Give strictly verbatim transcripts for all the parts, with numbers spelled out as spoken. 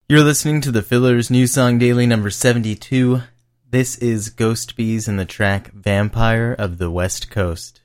You're listening to the Fillers New Song Daily number seventy-two. This is Ghost Bees and the track Vampire of the West Coast.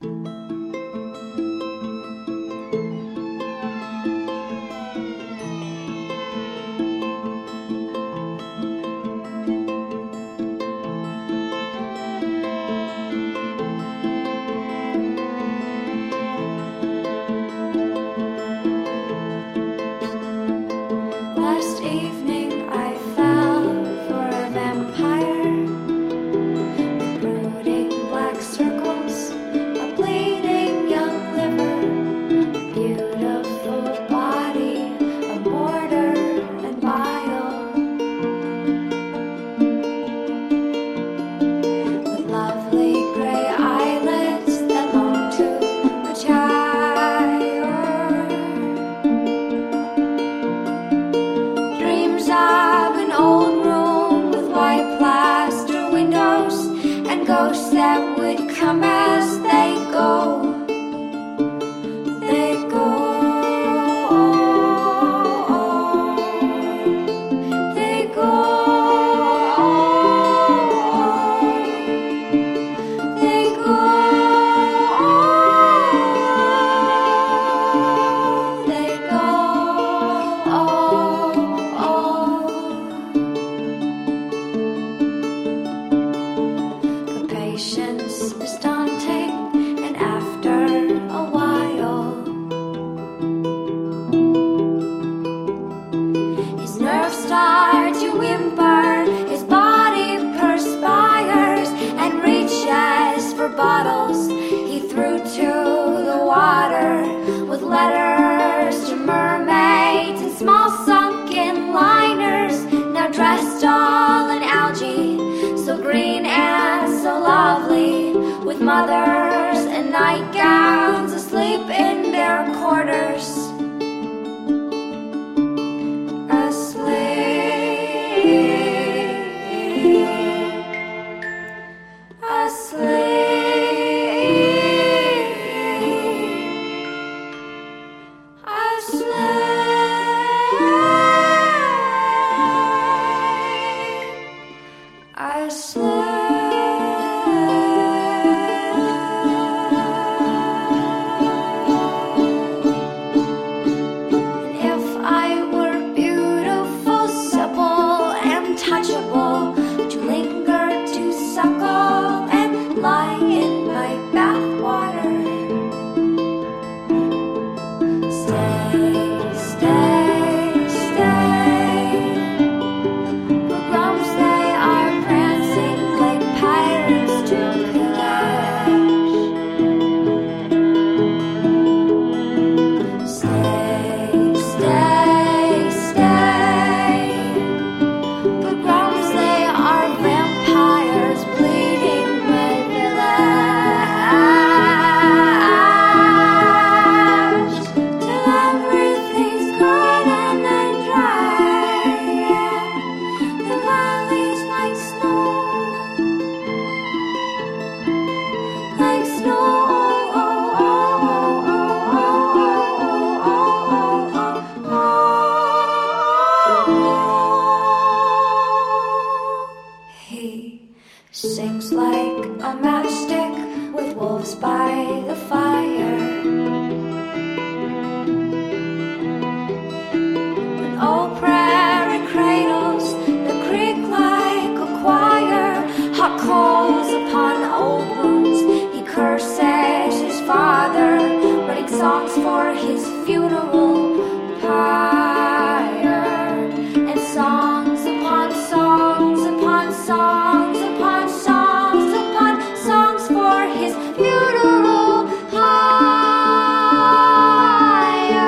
Mothers in nightgowns asleep in their quarters. Asleep, asleep, asleep, asleep. Sings like a matchstick with wolves by the fire. When old prairie cradles the creek like a choir, hot coals upon old wounds, he curses his father, writing songs for his funeral pyre, and songs upon songs upon songs upon songs upon songs for his funeral pyre.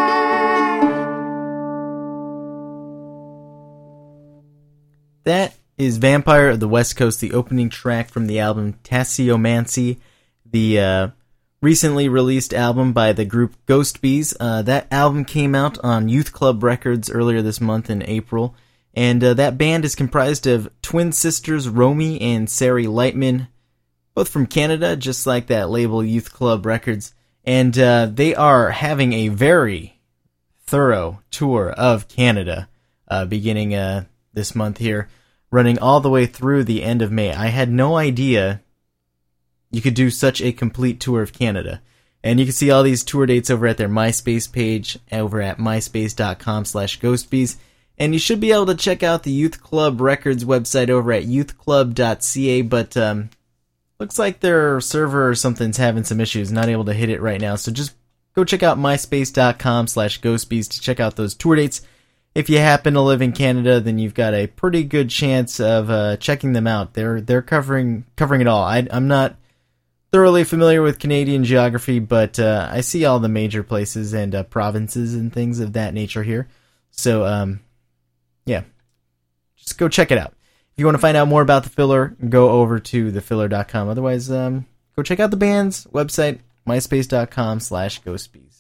That is Vampire of the West Coast, the opening track from the album Tasseomancy, the uh, recently released album by the group Ghost Bees. Uh, that album came out on Youth Club Records earlier this month in April, and uh, that band is comprised of twin sisters Romy and Sari Lightman, both from Canada, just like that label Youth Club Records, and uh, they are having a very thorough tour of Canada. uh, beginning uh, this month here, running all the way through the end of May. I had no idea you could do such a complete tour of Canada. And you can see all these tour dates over at their MySpace page, over at myspace.com slash ghostbees. And you should be able to check out the Youth Club Records website over at youth club dot c a, but um, looks like their server or something's having some issues, not able to hit it right now. So just go check out myspace.com slash ghostbees to check out those tour dates. If you happen to live in Canada, then you've got a pretty good chance of uh, checking them out. They're they're covering covering it all. I, I'm not thoroughly familiar with Canadian geography, but uh, I see all the major places and uh, provinces and things of that nature here. So, um, yeah, just go check it out. If you want to find out more about The Filler, go over to the filler dot com. Otherwise, um, go check out the band's website, myspace.com slash ghostbees.